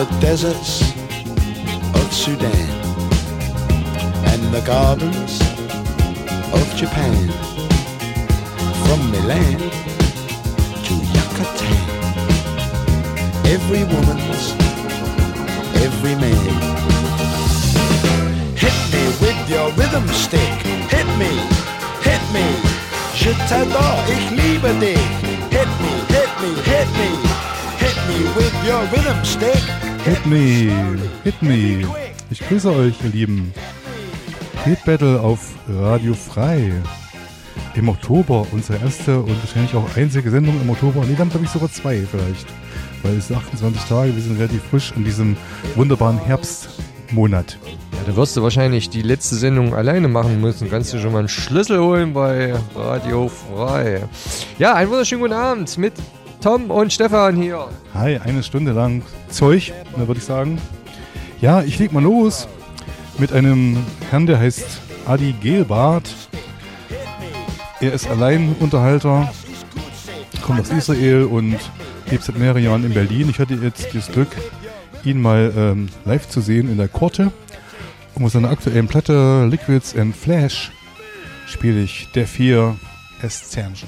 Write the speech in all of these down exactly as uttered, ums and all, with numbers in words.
the deserts of Sudan and the gardens of Japan, from Milan to Yucatan. Every woman's, every man. Hit me with your rhythm stick. Hit me, hit me. Je t'adore, ich liebe dich. Hit me, hit me, hit me. Hit me with your rhythm stick. Hit me, hit me. Ich grüße euch, ihr Lieben. Beat Battle auf Radio Frei. Im Oktober, unsere erste und wahrscheinlich auch einzige Sendung im Oktober. Nee, dann glaube ich sogar zwei vielleicht. Weil es sind achtundzwanzig Tage, wir sind relativ frisch in diesem wunderbaren Herbstmonat. Ja, da wirst du wahrscheinlich die letzte Sendung alleine machen müssen. Kannst du schon mal einen Schlüssel holen bei Radio Frei. Ja, einen wunderschönen guten Abend mit Tom und Stefan hier. Hi, eine Stunde lang Zeug, da würde ich sagen. Ja, ich leg mal los mit einem Herrn, der heißt Adi Gelbart. Er ist Alleinunterhalter, kommt aus Israel und lebt seit mehreren Jahren in Berlin. Ich hatte jetzt das Glück, ihn mal ähm, live zu sehen in der Korte. Und mit seiner aktuellen Platte Liquids and Flash spiele ich der vier Ascension.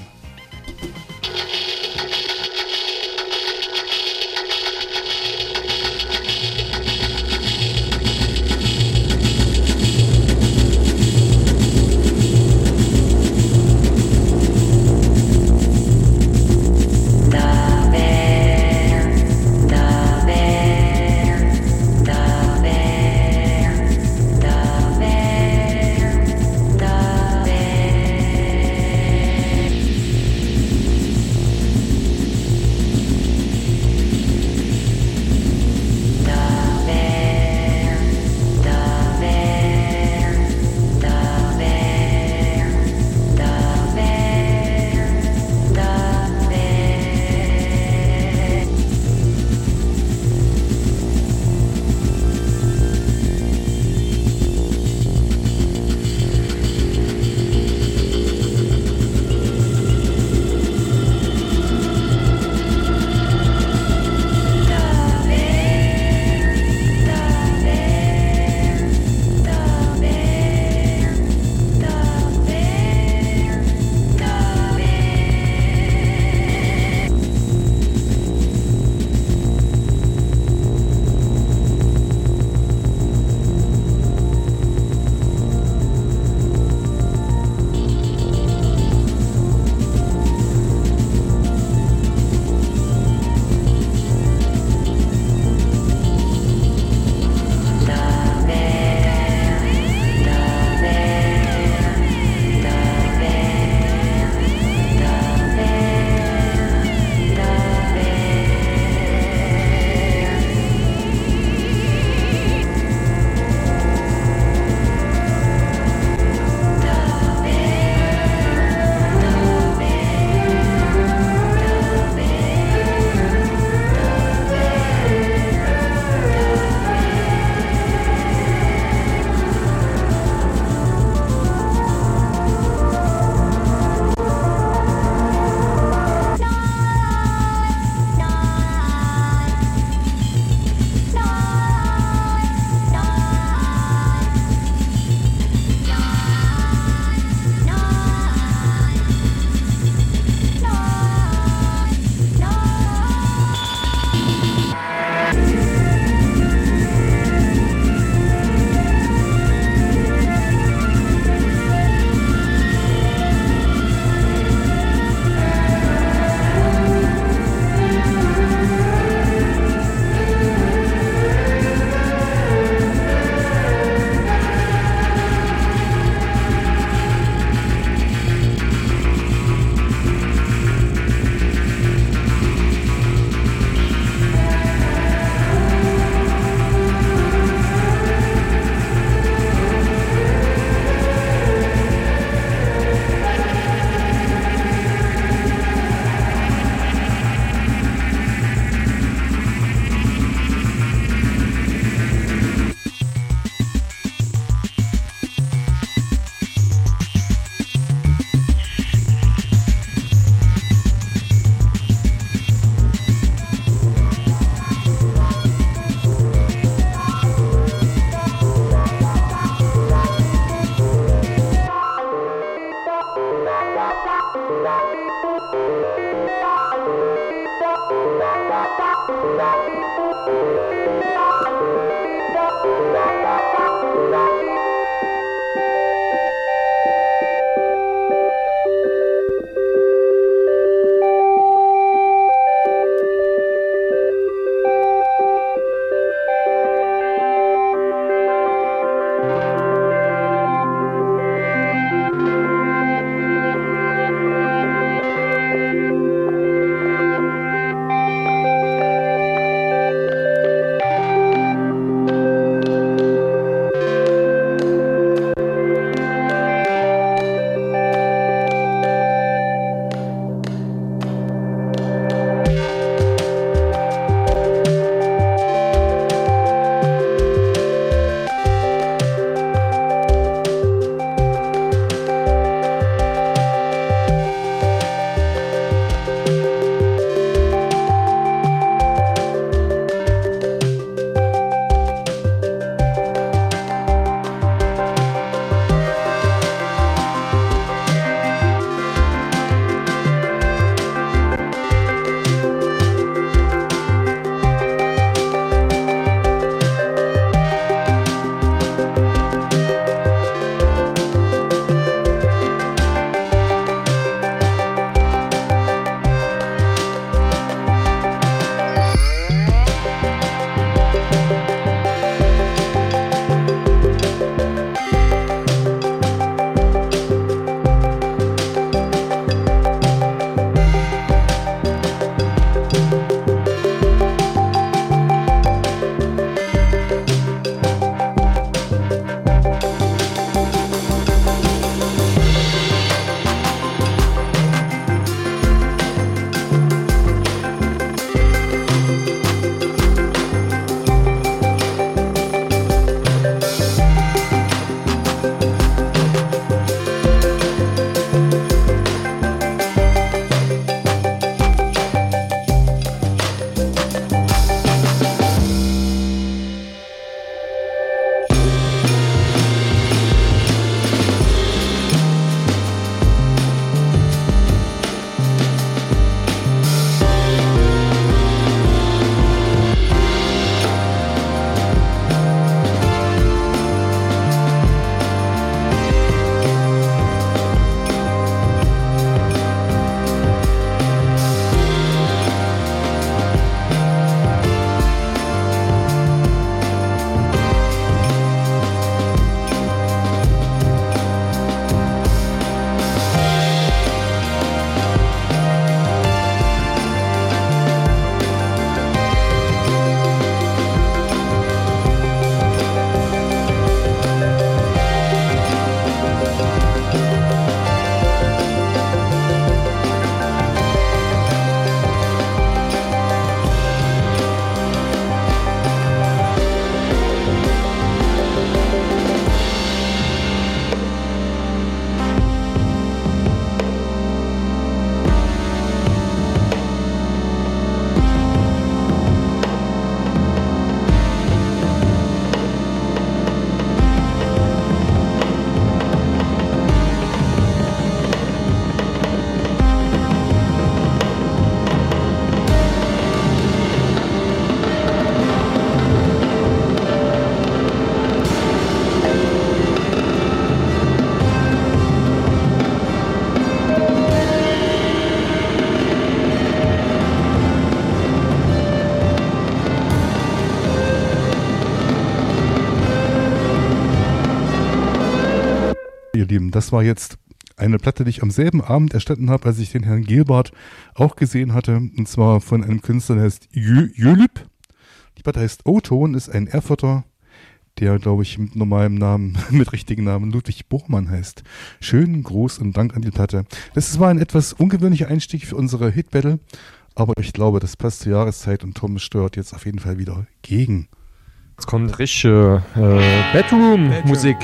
Ihr Lieben, das war jetzt eine Platte, die ich am selben Abend erstanden habe, als ich den Herrn Gelbart auch gesehen hatte. Und zwar von einem Künstler, der heißt Jölüp. Die Platte heißt O-Ton, ist ein Erfurter, der, glaube ich, mit normalem Namen, mit richtigen Namen Ludwig Bormann heißt. Schönen Gruß und Dank an die Platte. Das war ein etwas ungewöhnlicher Einstieg für unsere Hit-Battle, aber ich glaube, das passt zur Jahreszeit und Tom steuert jetzt auf jeden Fall wieder gegen. Jetzt kommt richtige äh, Bedroom-Musik.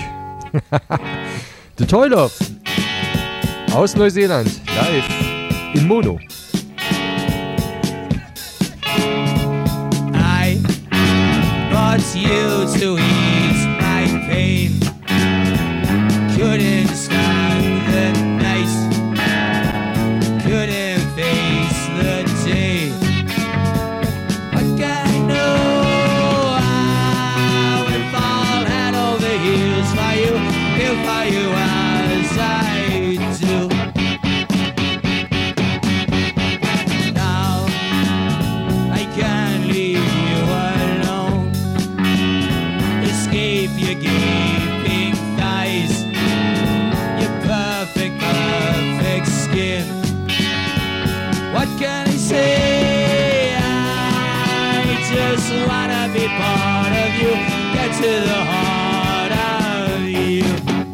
The Toilet aus Neuseeland, live in Mono. I brought you to ease my pain. Couldn't stand the night. Couldn't face the day. I What can I say? I just wanna be part of you. Get to the heart of you.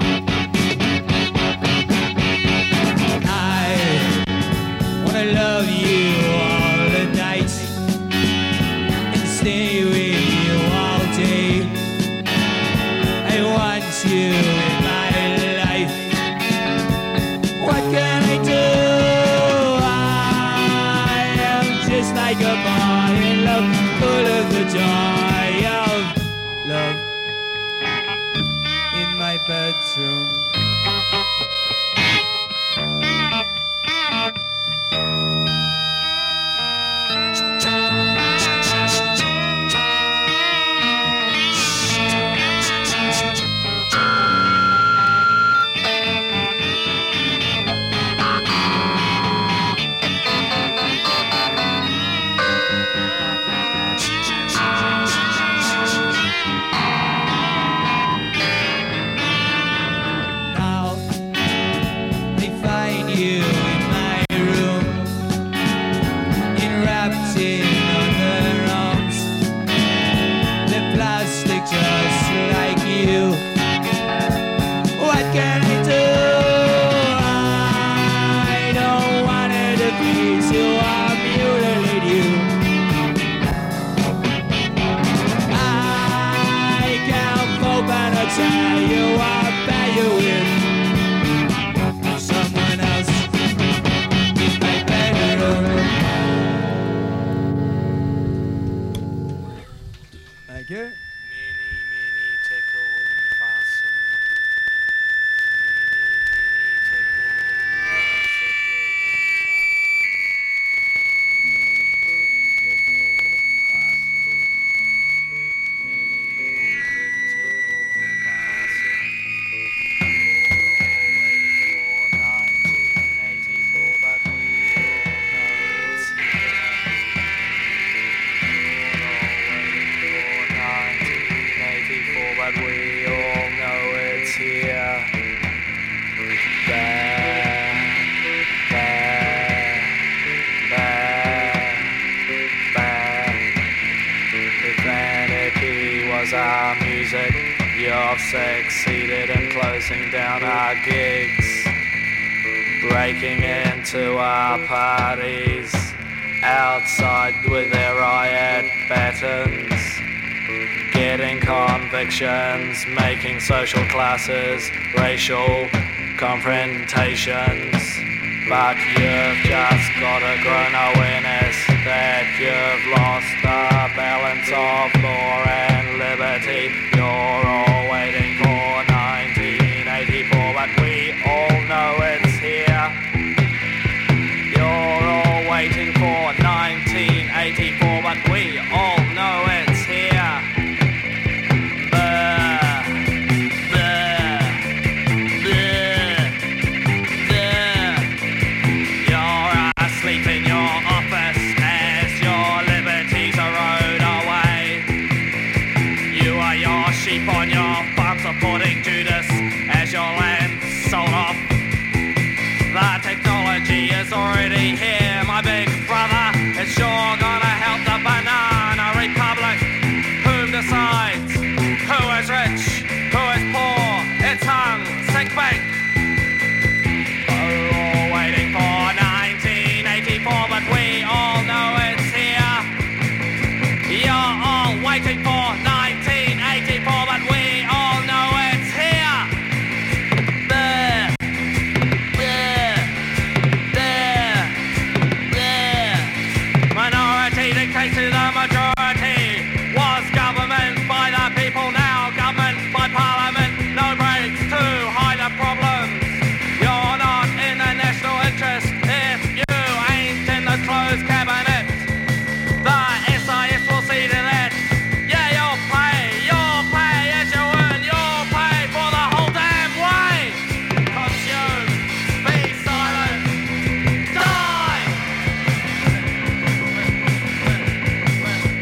I wanna love you all the night and stay with you all day. I want you in my life. What can I do? I am just like a boy in love, full of the joy of love in my bedroom. Succeeded in closing down our gigs, breaking into our parties outside with their riot battens, getting convictions, making social classes, racial confrontations. But you've just got a grown awareness that you've lost the balance of law and liberty. You're all waiting for nineteen eighty-four, but we all know it's here. You're all waiting for nineteen eighty-four, but we all know it's here. Bleh, bleh, bleh, bleh. You're asleep in your office as your liberties erode away. You are your sheep on your farm supporting Judas as your land sold off. The technology is already here, my big brother. It's sure gonna help the banana republic. Who decides who is rich, who is poor? It's hung, sick bank. We're all waiting for nineteen eighty-four, but we all know it's here. You're all waiting for nineteen eighty-four, but we all know it's here. There, there, there, there. Minority dictates to the majority. Was government by the people, now government by parliament. No breaks to hide the problems. You're not in the national interest if you ain't in the closed cabinet. The S I S will see to that. Yeah, you'll pay, you'll pay as you earn, you'll pay for the whole damn way. Consume, be silent, die!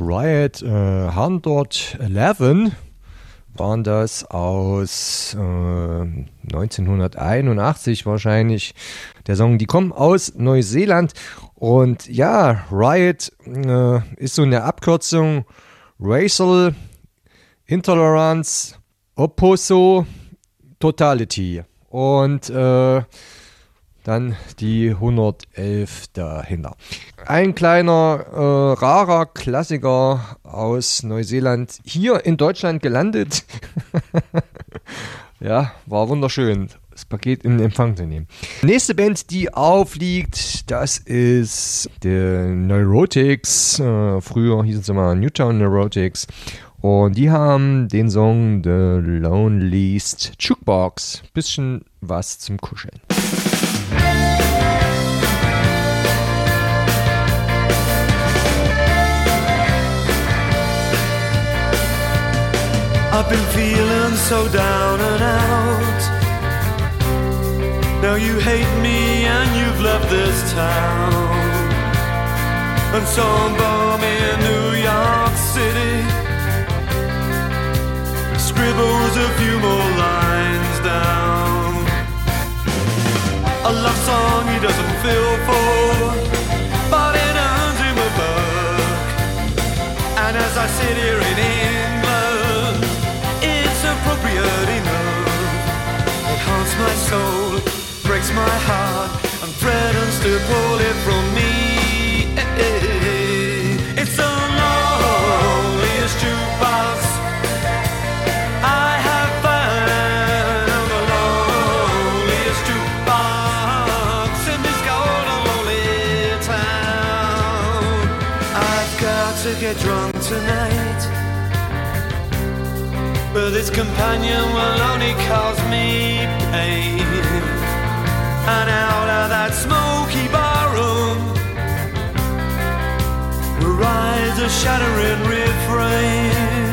Riot äh, hundertelf waren das aus äh, neunzehnhunderteinundachtzig wahrscheinlich. Der Song, die kommen aus Neuseeland und ja, Riot äh, ist so eine Abkürzung Racial Intolerance Opposo Totality und äh, dann die hundertelf dahinter. Ein kleiner, äh, rarer Klassiker aus Neuseeland, hier in Deutschland gelandet. Ja, war wunderschön, das Paket in Empfang zu nehmen. Nächste Band, die aufliegt, das ist die Neurotics. Äh, früher hießen sie mal Newtown Neurotics. Und die haben den Song The Loneliest Jukebox. Bisschen was zum Kuscheln. I've been feeling so down and out. Now you hate me and you've left this town. And so I'm bum in New York City. Scribbles a few more lines down. A love song he doesn't feel for, but it earns him a buck. And as I sit here in England, it's appropriate enough. It haunts my soul, breaks my heart, and threatens to pull it from me. It's the loneliest jukebox I have found. The loneliest jukebox in this golden lonely town. I've got to get drunk tonight, but this companion will only cause me pain. And out of that smoky barroom will rise a shattering refrain.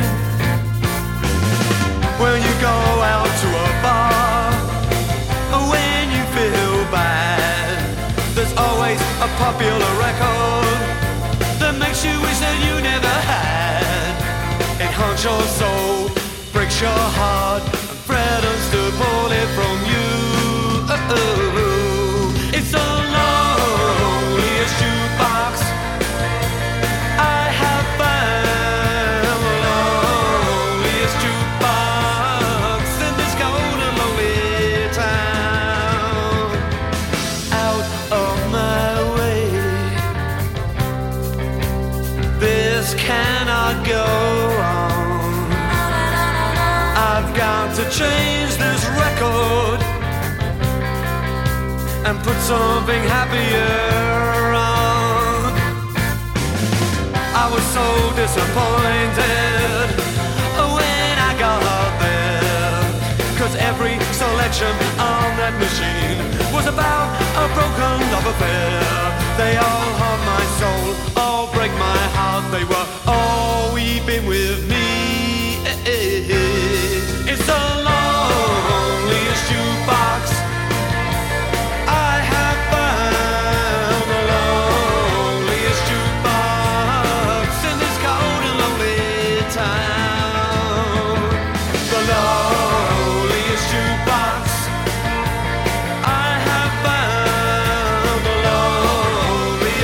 When you go out to a bar, when you feel bad, there's always a popular record that makes you wish that you never had. It haunts your soul, breaks your heart, and threatens to pull it from you. Oh, it's the loneliest jukebox I have found. The loneliest jukebox in this golden lonely town. Out of my way, this cannot go on. I've got to change this record and put something happier on. I was so disappointed when I got there, 'cause every selection on that machine was about a broken love affair. They all haunt my soul, all break my heart. They were all weeping with me. It's the loneliest jukebox I have found. The loneliest jukebox in this cold and lonely town. The loneliest jukebox I have found. The loneliest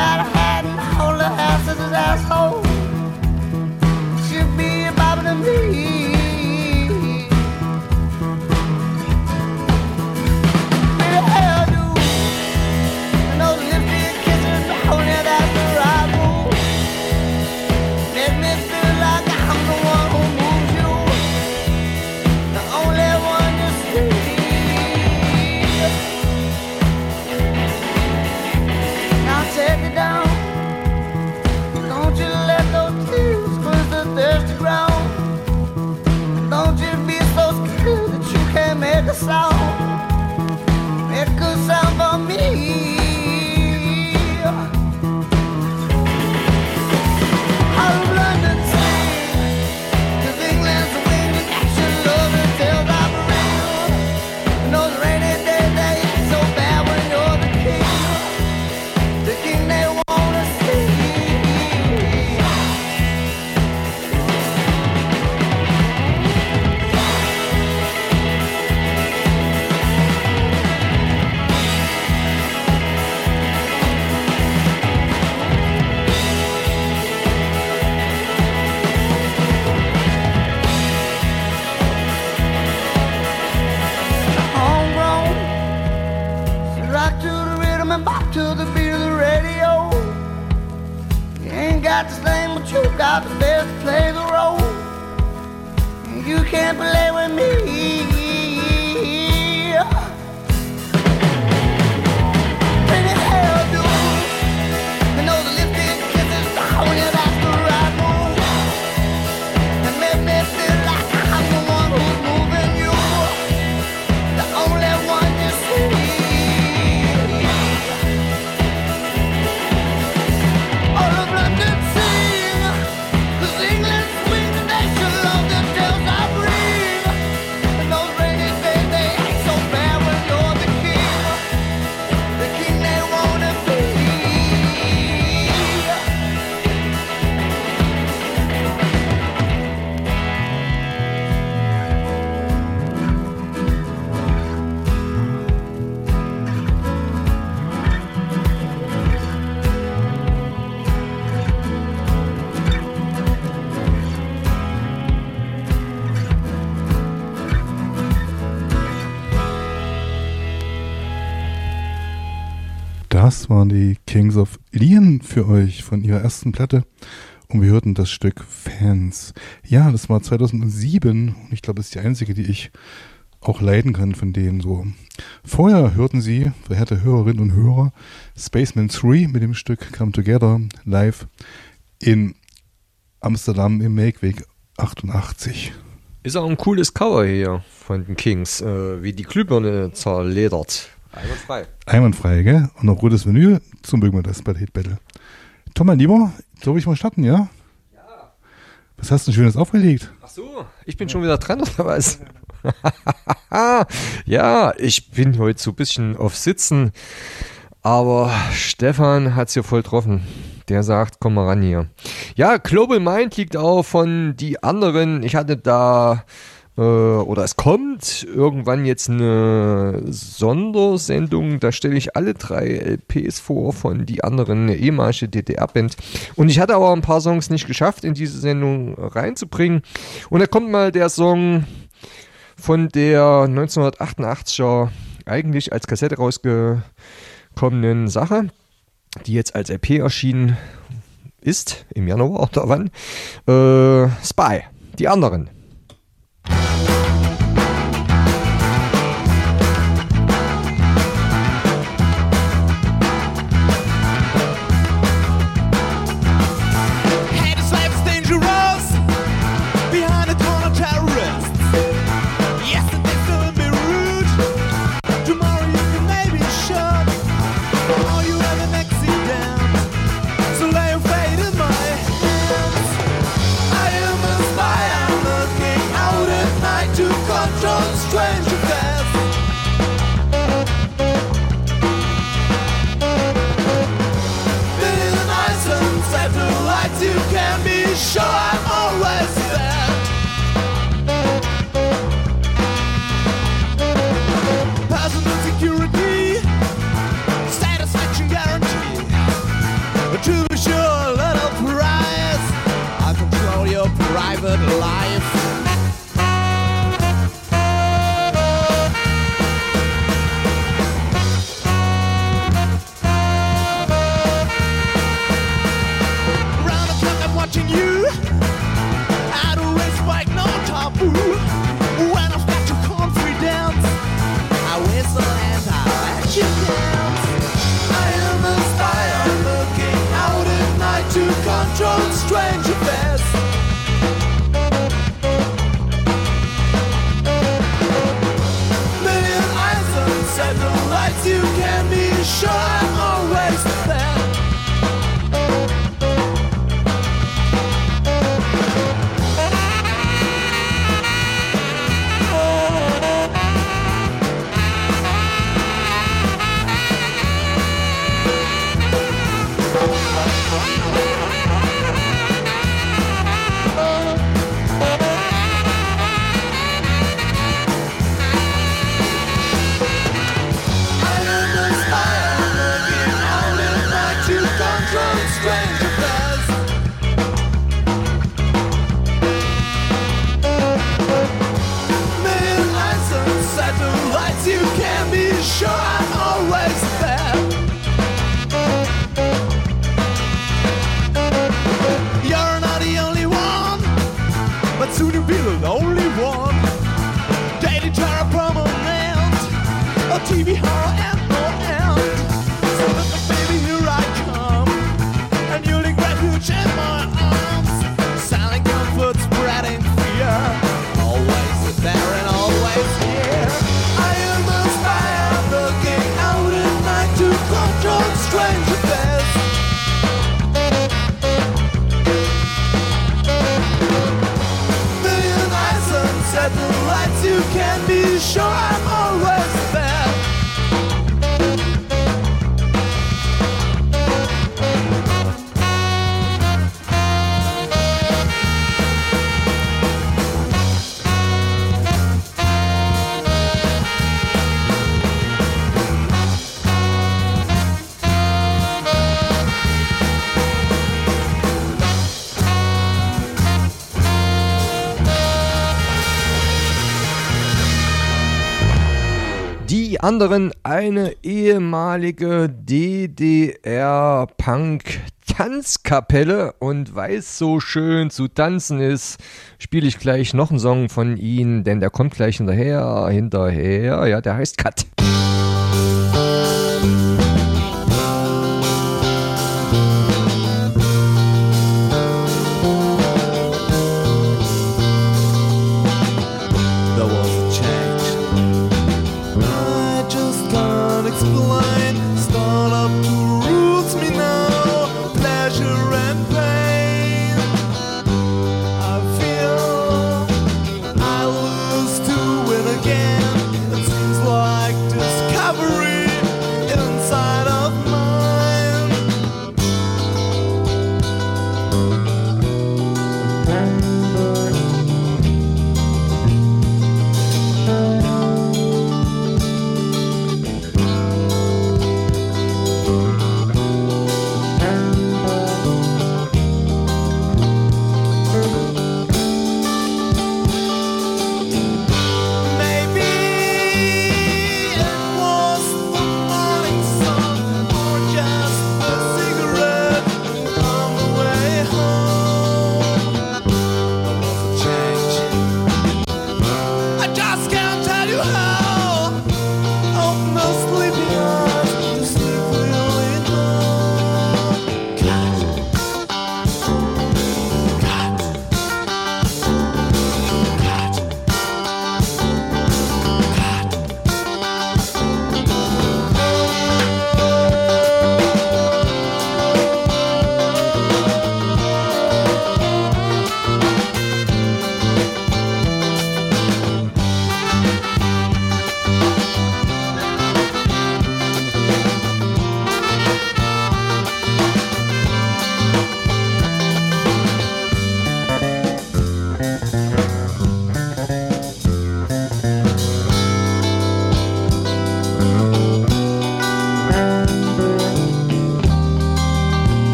got a hat and all the house is his asshole. Should be a bother to me. Pretty hairdo and those lipstick kisses, oh yeah, that's the right move. Make me feel like I'm the one who moves you, the only one you see. Now take it down. Don't you let those tears squeeze the thirsty ground. Don't you be so scared that you can't make a sound. Make a sound for me. Out of London sing, 'cause England's winging action, love and tales are real. And those rainy days, they ain't so bad when you're the king. The king they wanna see. Homegrown, so rock to the rhythm and bop to the beat of the radio. You ain't got the same, but you got the best to play the role. You can't play with me. Pretty hairdo and those lipstick kisses, oh yeah, that's the right move. And make me feel like I'm the one who's moving you, the only one you see. All of London sing, 'cause England's wing the nation, love the tales I bring. And those rainy days, they ain't so bad when you're the king, the king they wanna be. Das waren die Kings of Leon für euch von ihrer ersten Platte. Und wir hörten das Stück Fans. Ja, das war zweitausendsieben und ich glaube, das ist die einzige, die ich auch leiden kann von denen so. Vorher hörten sie, verehrte Hörerinnen und Hörer, Spaceman drei mit dem Stück Come Together live in Amsterdam im Melkweg achtundachtzig. Ist auch ein cooles Cover hier von den Kings, äh, wie die Glühbirne zerledert. Einwandfrei. Einwandfrei, gell? Und noch rotes Vinyl, zum mögen wir das bei Hate Battle. Tom, mein Lieber, soll ich mal starten, ja? Ja. Was hast du denn Schönes aufgelegt? Ach so, ich bin schon wieder dran, oder was? Ja, ich bin heute so ein bisschen auf Sitzen, aber Stefan hat es hier voll getroffen. Der sagt, komm mal ran hier. Ja, Global Mind liegt auch von die anderen. Ich hatte da, äh, oder es kommt irgendwann jetzt eine Sondersendung. Da stelle ich alle drei L Ps vor von die anderen, eine ehemalige D D R-Band. Und ich hatte aber ein paar Songs nicht geschafft, in diese Sendung reinzubringen. Und da kommt mal der Song von der neunzehnhundertachtundachtziger eigentlich als Kassette rausgekommenen Sache, die jetzt als L P erschienen ist, im Januar oder wann. Äh, Spy, die anderen. Hey, this life is dangerous. Behind the corner terrorists. Yesterday feeling be rude. Tomorrow you can maybe shut. Or you have an accident. So lay your fate in my hands. I am a spy, I'm not to be sure, a little price. I control your private life. Round the clock I'm watching you. I don't respect no taboo. When I've got your confidence, I whistle and I let you dance. I am a spy, I'm looking out at night to control strange affairs. Million eyes on satellites, you can be sure I'm always there. You can be sure I'm always there. You're not the only one, but soon you'll be the only one. Daily terror permanent, a T V horror and no end. So look, baby, here I come, and you'll take refuge in my arms. Silent comfort spreading fear, always there and always here. I am a spy, I'm looking out at night to control strange affairs. Million eyes on satellites, you can be sure I'm always there. Die anderen eine ehemalige D D R-Punk-Tanzkapelle, und weil es so schön zu tanzen ist, spiele ich gleich noch einen Song von ihnen, denn der kommt gleich hinterher, hinterher, ja, der heißt Cut. Explain, start up to roots me now, pleasure and pain. I feel I lose to win again. It seems like this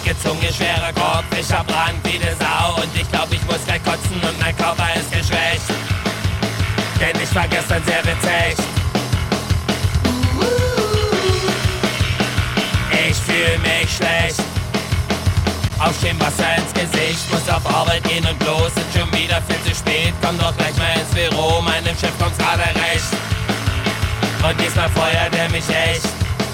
Zunge, schwerer Kopf, ich hab Brand wie de Sau. Und ich glaub, ich muss gleich kotzen und mein Körper ist geschwächt. Denn ich war gestern sehr bezecht. Ich fühl mich schlecht. Aufstehen, Wasser ins Gesicht, muss auf Arbeit gehen und bloß ist schon wieder viel zu spät. Komm doch gleich mal ins Büro, meinem Chef kommt's gerade recht. Und diesmal feuert er mich echt.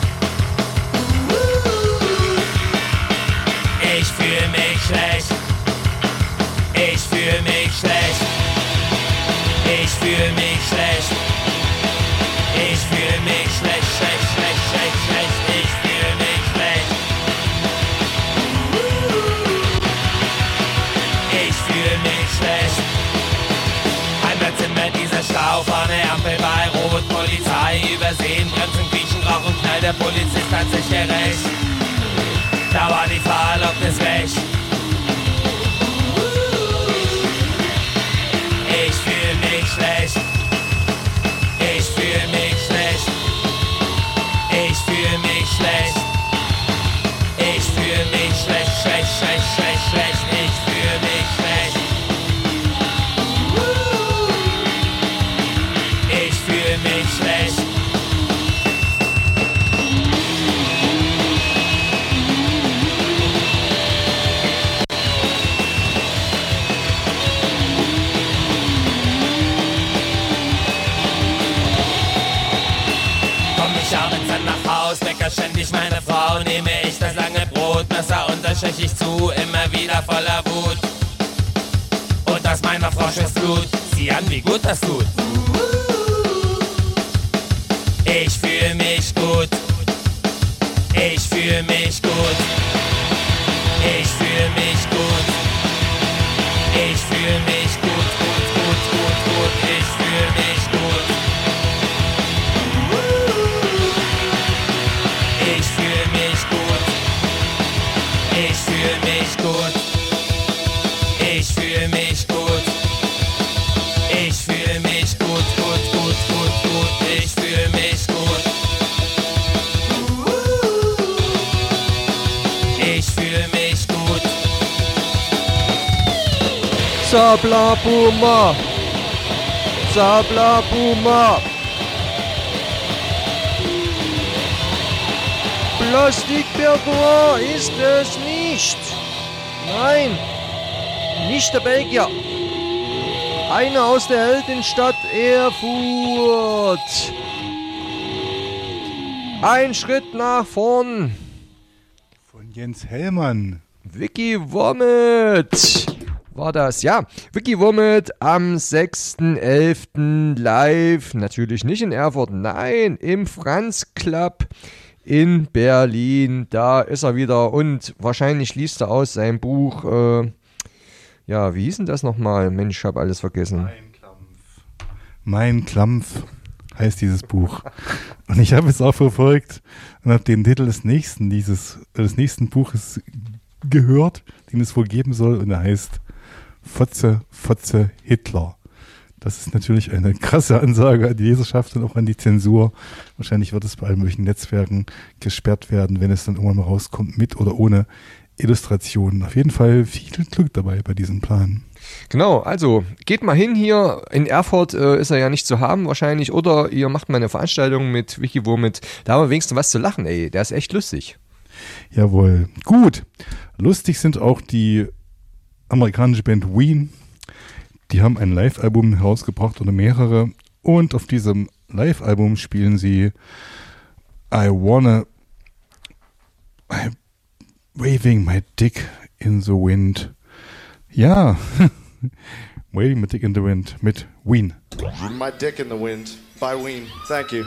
Ich fühl mich schlecht. Ich fühl mich schlecht. Ich fühl mich schlecht. Ich fühl mich schlecht, schlecht, schlecht, schlecht, schlecht. Ich fühl mich schlecht. Ich fühl mich schlecht. Einmal Zimmer, dieser Stau, vorne Ampel bei Rot, Polizei übersehen, Bremsen quietschen, Rauch und Knall, der Polizist hat sich gerecht. Da war die Fahrerlaubnis weg. Ich fühl mich schlecht. Ich fühl mich schlecht. Ich fühl mich schlecht. Ich fühl mich schlecht, schlecht, schlecht, schlecht, schlecht. Ich fühl mich schlecht. Ich fühl mich schlecht. Wecker ständig meine Frau, nehme ich das lange Brotmesser und das stech ich zu, immer wieder voller Wut. Und aus meiner Frau schießt Blut, sieh an, wie gut das tut. Ich fühl mich gut, ich fühl mich gut, ich fühl mich gut, ich fühl mich gut, gut, gut, gut, gut, ich fühl mich gut. Ich fühl mich gut. Ich fühl mich gut. Ich fühl mich gut. Ich fühl mich gut, gut, gut, gut, gut. Ich fühl mich gut. Ich fühl mich gut. Sabla Boomer. Sabla Boomer. Plastikbergua ist es nicht. Nein, nicht der Belgier. Einer aus der Heldenstadt Erfurt. Ein Schritt nach vorn. Von Jens Hellmann. Vicky Womit war das, ja. Vicky Womit am sechsten elften live. Natürlich nicht in Erfurt, nein, im Franz Club in Berlin. Da ist er wieder und wahrscheinlich liest er aus seinem Buch, äh, ja, wie hieß denn das nochmal? Mensch, ich habe alles vergessen. Mein Klampf. Mein Klampf heißt dieses Buch. Und ich habe es auch verfolgt und habe den Titel des nächsten, dieses, des nächsten Buches gehört, den es wohl geben soll, und er heißt Fotze, Fotze, Hitler. Das ist natürlich eine krasse Ansage an die Leserschaft und auch an die Zensur. Wahrscheinlich wird es bei allen möglichen Netzwerken gesperrt werden, wenn es dann irgendwann mal rauskommt, mit oder ohne Illustrationen. Auf jeden Fall viel Glück dabei bei diesem Plan. Genau, also geht mal hin hier. In Erfurt äh, ist er ja nicht zu haben wahrscheinlich. Oder ihr macht mal eine Veranstaltung mit Vicky Womit. Da haben wir wenigstens was zu lachen, ey. Der ist echt lustig. Jawohl. Gut. Lustig sind auch die amerikanische Band Ween. Die haben ein Live-Album herausgebracht oder mehrere. Und auf diesem Live-Album spielen sie I Wanna I, Waving My Dick in the Wind. Ja, Waving My Dick in the Wind mit Ween. My Dick in the Wind by Ween. Thank you.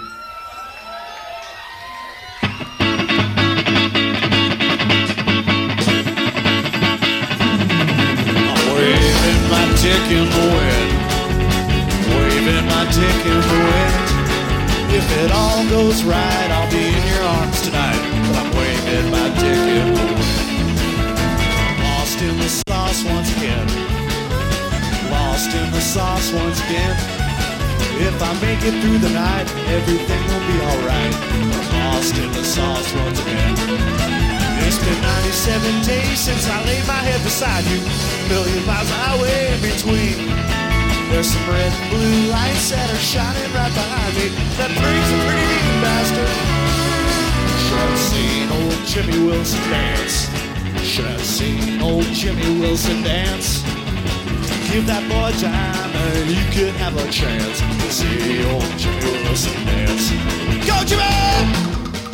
Waving my dick in the wind, waving my dick in the wind. If it all goes right, I'll be in your arms tonight. But I'm waving my dick in the wind. Lost in the sauce once again, lost in the sauce once again. If I make it through the night, everything will be alright. Lost in the sauce once again. It's been ninety-seven days since I laid my head beside you. Million miles of highway in between. There's some red and blue lights that are shining right behind me. That brings a pretty mean bastard. Should have seen old Jimmy Wilson dance. Should have seen old Jimmy Wilson dance. Give that boy time and you could have a chance to see old Jimmy Wilson dance. Go Jimmy!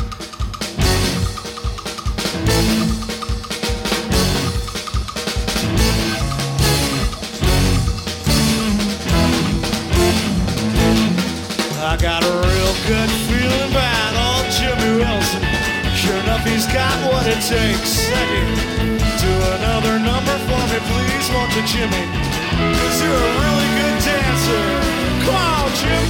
I got a real good feeling about old Jimmy Wilson. Sure enough, he's got what it takes. Second, do another number for me, please, won't you, Jimmy? 'Cause you're a really good dancer. Come on, Jim.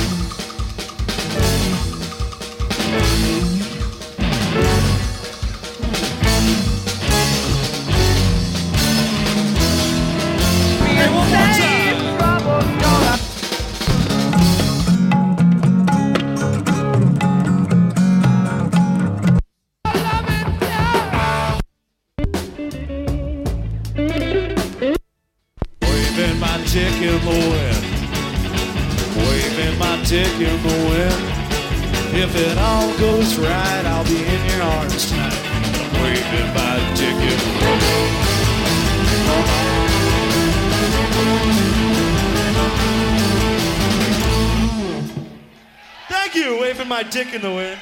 Hey, one more time. Dick in the wind, waving my dick in the wind. If it all goes right, I'll be in your arms tonight. Waving my dick in the wind. Thank you, waving my dick in the wind.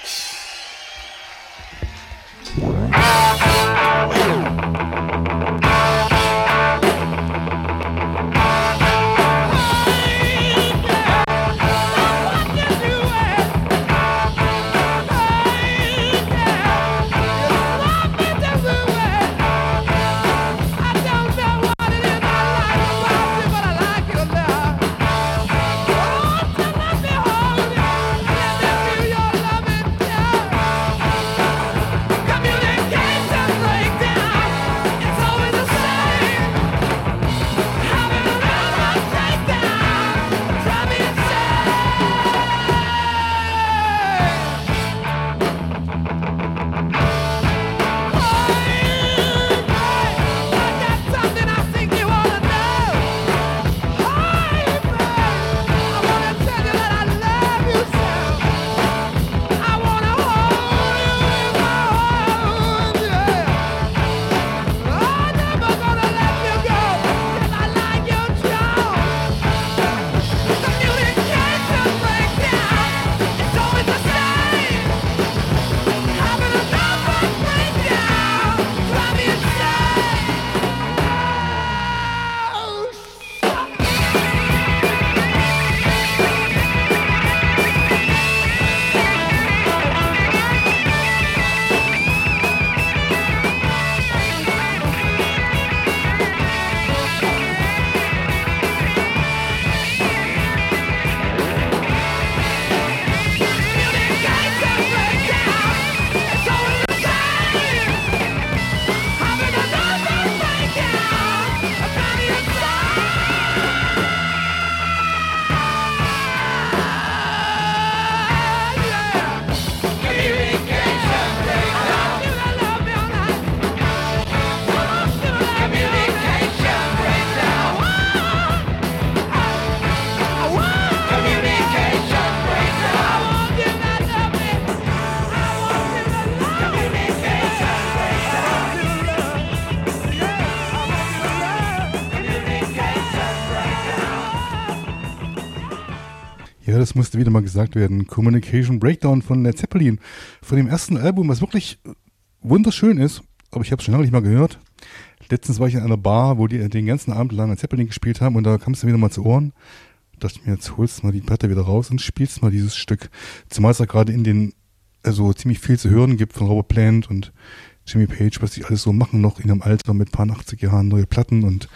Ja, das musste wieder mal gesagt werden. Communication Breakdown von Led Zeppelin. Von dem ersten Album, was wirklich wunderschön ist. Aber ich habe es schon lange nicht mal gehört. Letztens war ich in einer Bar, wo die den ganzen Abend lang Led Zeppelin gespielt haben. Und da kam es dann wieder mal zu Ohren. Da dachte ich mir, jetzt holst du mal die Platte wieder raus und spielst mal dieses Stück. Zumal es da gerade in den, also ziemlich viel zu hören gibt von Robert Plant und Jimmy Page, was die alles so machen noch in ihrem Alter mit ein paar achtzig Jahren, neue Platten und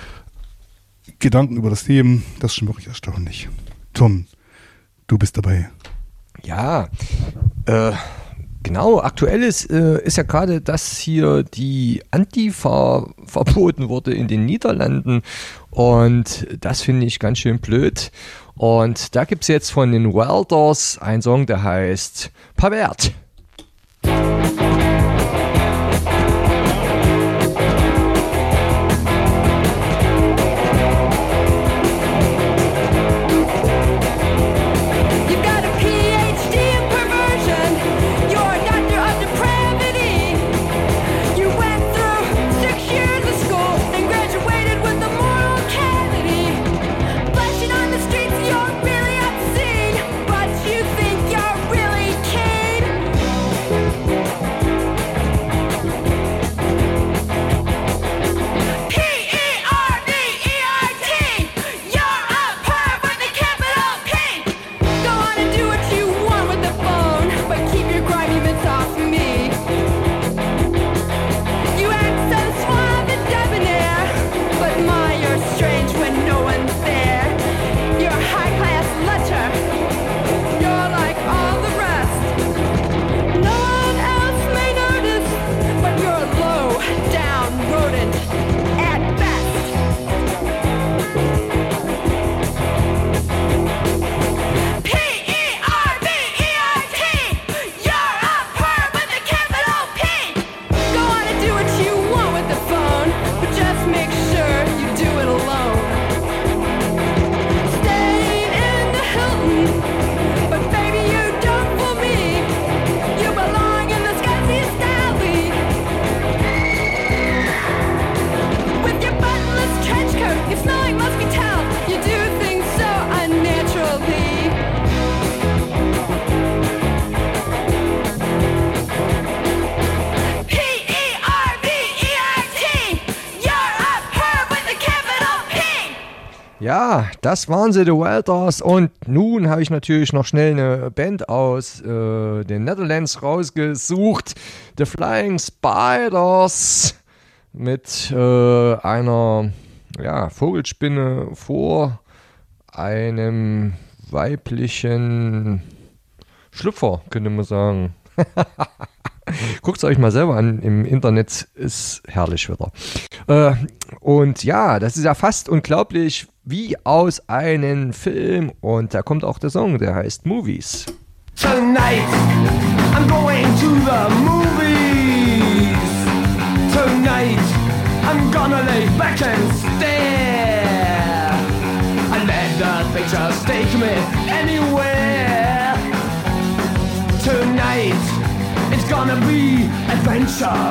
Gedanken über das Leben. Das ist schon wirklich erstaunlich. Tom, du bist dabei. Ja, äh, genau, aktuell ist, äh, ist ja gerade, dass hier die Antifa verboten wurde in den Niederlanden und das finde ich ganz schön blöd. Und da gibt es jetzt von den Welders einen Song, der heißt Pervert. Ja, das waren sie, The Welters. Und nun habe ich natürlich noch schnell eine Band aus äh, den Netherlands rausgesucht. The Flying Spiders mit äh, einer ja, Vogelspinne vor einem weiblichen Schlüpfer, könnte man sagen. Guckt es euch mal selber an, im Internet ist herrlich wieder. Äh, und ja, das ist ja fast unglaublich wie aus einem Film. Und da kommt auch der Song, der heißt Movies. Tonight, I'm going to the movies. Tonight, I'm gonna lay back and stare. And let the pictures take me anywhere. Tonight, it's gonna be adventure.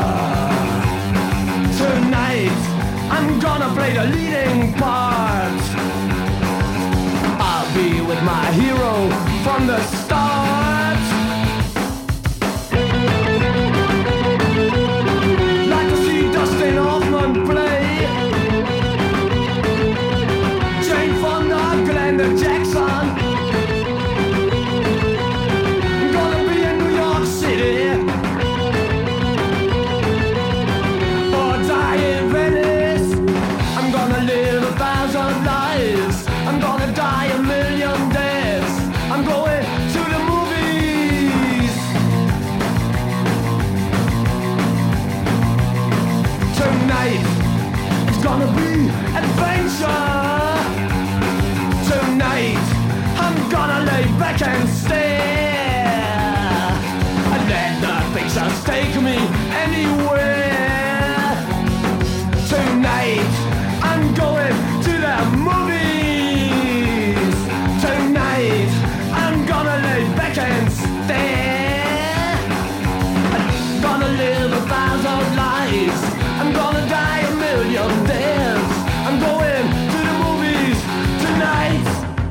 Tonight, I'm gonna play the leading part. I'll be with my hero from the start. Like to see Dustin Hoffman play Jane Fonda, Glenda Jackson. Gonna be in New York City or die in Venice. I'm gonna live a thousand lives. I'm gonna die a million deaths. I'm going to the movies. Tonight, it's gonna be adventure. Tonight, I'm gonna lay back and stare. And let the pictures take me anywhere. Tonight, I'm going to the movies. Tonight, I'm gonna lay back and stare. I'm gonna live a thousand lives. I'm gonna die a million deaths. I'm going to the movies tonight.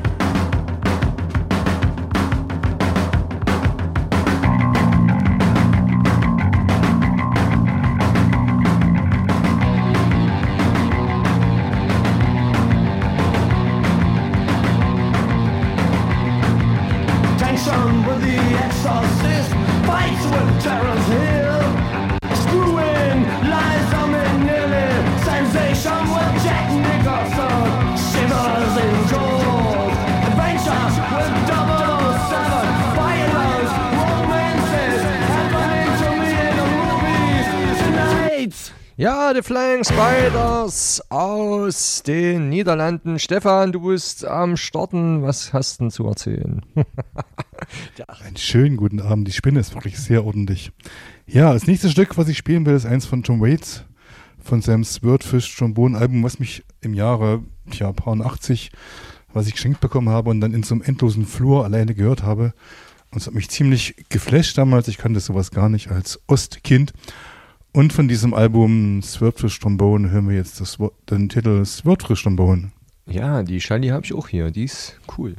Tension with the exorcist, fights with Terrence Hill, screwing lies on me nearly, sensation with Jack Nicholson, shivers in gold, adventure with double seven, violence, romances, happening to me in the movies tonight. Ja, The Flying Spiders aus den Niederlanden. Stefan, du bist am Starten. Was hast du denn zu erzählen? Einen schönen guten Abend. Die Spinne ist wirklich sehr ordentlich. Ja, das nächste Stück, was ich spielen will, ist eins von Tom Waits, von seinem Swordfish Trombone Album, was mich im Jahre ja, achtzig, was ich geschenkt bekommen habe und dann in so einem endlosen Flur alleine gehört habe. Und es hat mich ziemlich geflasht damals. Ich kannte sowas gar nicht als Ostkind. Und von diesem Album Swordfish Trombone hören wir jetzt das, den Titel Swordfish Trombone. Ja, die Schalli habe ich auch hier. Die ist cool.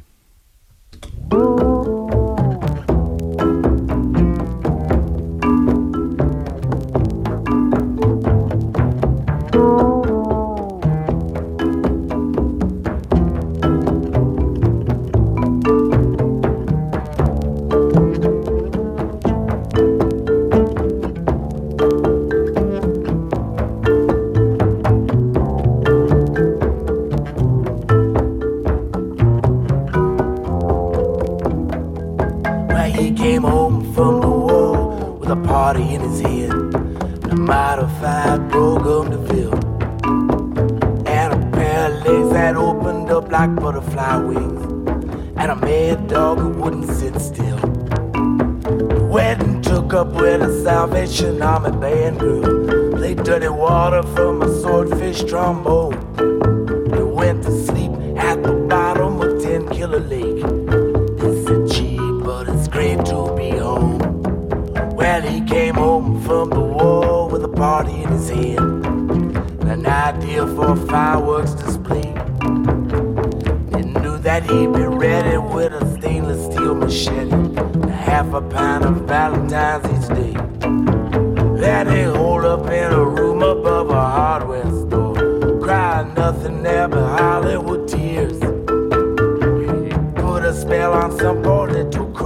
In his head, a modified program to fill, and a pair of legs that opened up like butterfly wings, and a mad dog who wouldn't sit still. The wedding took up with a Salvation Army band crew, played dirty water from a swordfish trombone. They went to sleep at the bottom of Ten Killer Lake. They said, gee, but it's great to be home. Well, he came home from the war with a party in his head and an idea for a fireworks display. He knew that he'd be ready with a stainless steel machete and a half a pound of Valentine's each day. Then he holed up in a room above a hardware store, crying nothing there but Hollywood tears.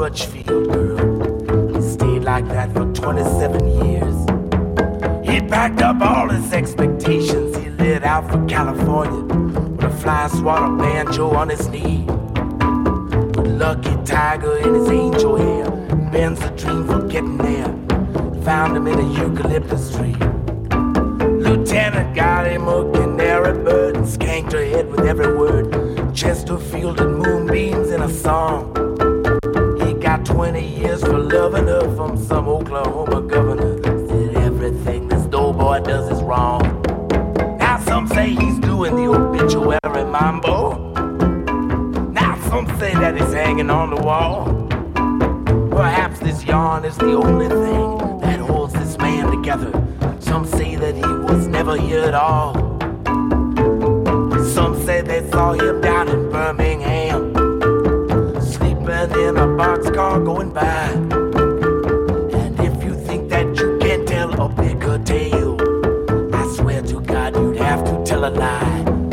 Crutchfield girl. He stayed like that for twenty-seven years. He packed up all his expectations. He lit out for California with a fly swatter banjo on his knee. With Lucky Tiger in his angel hair, Ben's a dream for getting there. Found him in a eucalyptus tree. Lieutenant got him a canary bird and skanked her head with every word. Chesterfield and moonbeams in a song. He got twenty years for loving her from some Oklahoma governor. Said everything this doughboy does is wrong. Now some say he's doing the obituary mambo. Now some say that he's hanging on the wall. Perhaps this yarn is the only thing that holds this man together. Some say that he was never here at all. Some say they saw him down in Birmingham, sleeping in a boxcar going by. And if you think that you can tell a bigger tale, I swear to God you'd have to tell a lie.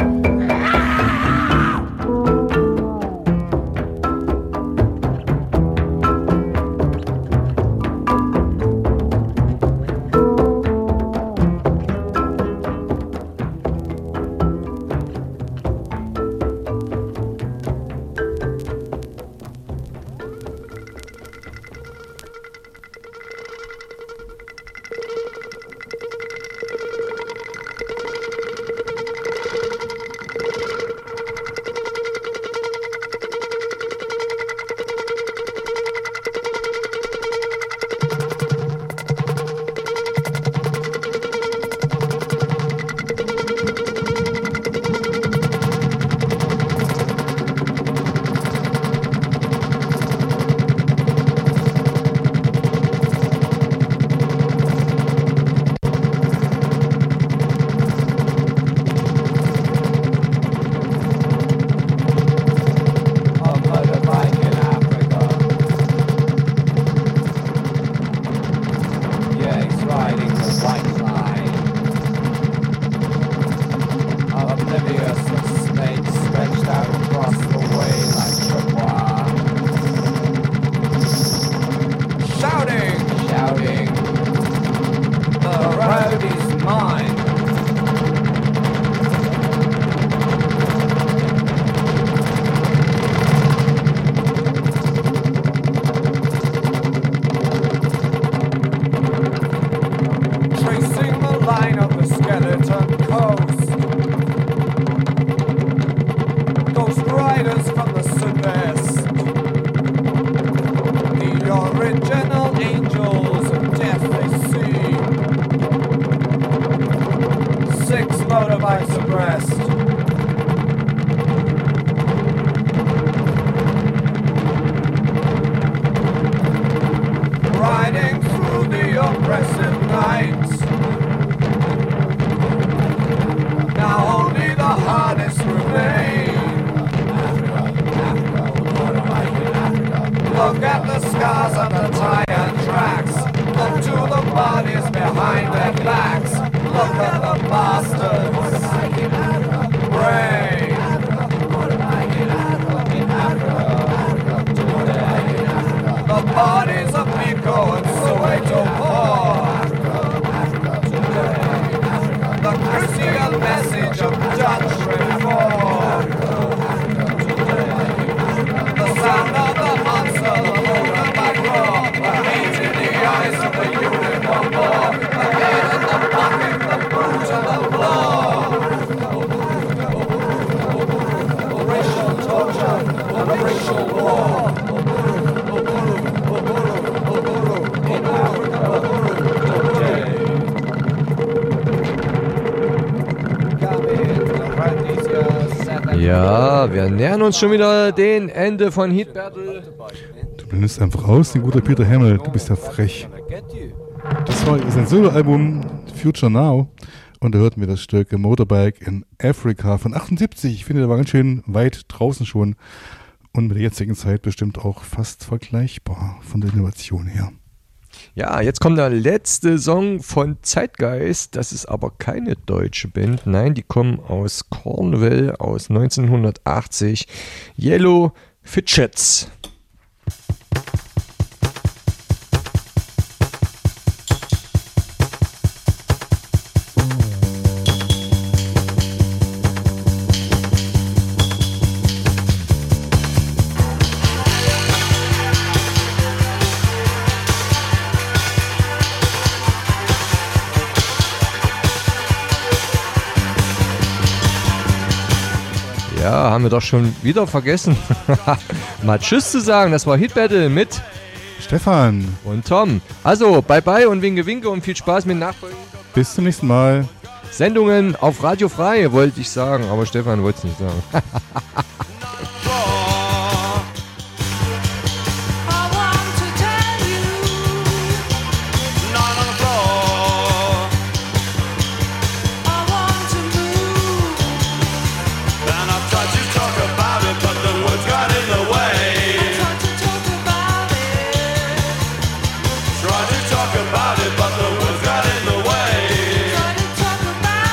Ja, wir nähern uns schon wieder dem Ende von Heat Battle. Du blendest einfach aus, den guter Peter Hamel, du bist ja frech. Das war sein Soloalbum Future Now und da hörten wir das Stück Motorbike in Africa von achtundsiebzig. Ich finde, der war ganz schön weit draußen schon und mit der jetzigen Zeit bestimmt auch fast vergleichbar von der Innovation her. Ja, jetzt kommt der letzte Song von Zeitgeist. Das ist aber keine deutsche Band. Nein, die kommen aus Cornwall aus neunzehnhundertachtzig. Yellow Fidgets. Ja, haben wir doch schon wieder vergessen. Mal Tschüss zu sagen. Das war Hit Battle mit Stefan und Tom. Also, bye bye und winke winke und viel Spaß mit Nachfolgen. Bis zum nächsten Mal. Sendungen auf Radio Frei, wollte ich sagen, aber Stefan wollte es nicht sagen.